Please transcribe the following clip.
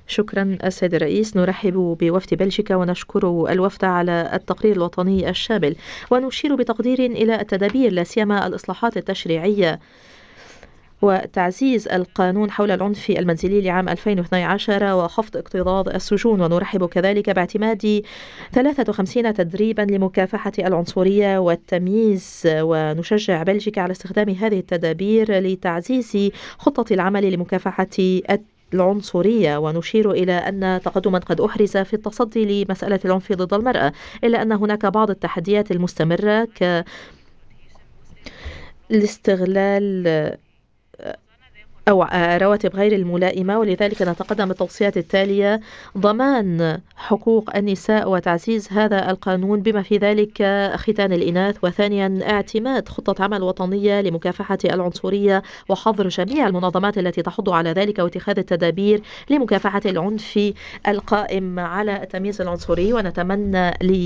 شكرا السيد الرئيس. نرحب بوفد بلجيكا ونشكر الوفد على التقرير الوطني الشامل، ونشير بتقدير إلى التدابير لا سيما الإصلاحات التشريعية وتعزيز القانون حول العنف المنزلي لعام 2012 وخفض اكتظاظ السجون. ونرحب كذلك باعتماد 53 تدريبا لمكافحة العنصرية والتمييز، ونشجع بلجيكا على استخدام هذه التدابير لتعزيز خطة العمل لمكافحة العنصرية. ونشير إلى أن تقدما قد أحرز في التصدي لمسألة العنف ضد المرأة، إلا أن هناك بعض التحديات المستمرة كالاستغلال أو رواتب غير الملائمة، ولذلك نتقدم بالتوصيات التالية: ضمان حقوق النساء وتعزيز هذا القانون بما في ذلك ختان الإناث، وثانيا اعتماد خطة عمل وطنية لمكافحة العنصرية وحظر جميع المنظمات التي تحض على ذلك، واتخاذ التدابير لمكافحة العنف القائم على التمييز العنصري. ونتمنى